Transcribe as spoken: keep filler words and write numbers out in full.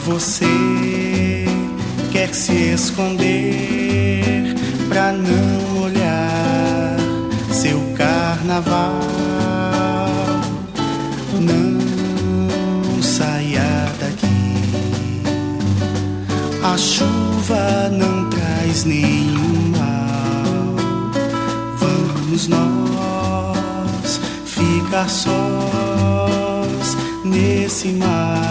Você quer se esconder pra não olhar seu carnaval. Não saia daqui, a chuva não traz nenhum mal. Vamos nós ficar sós nesse mar.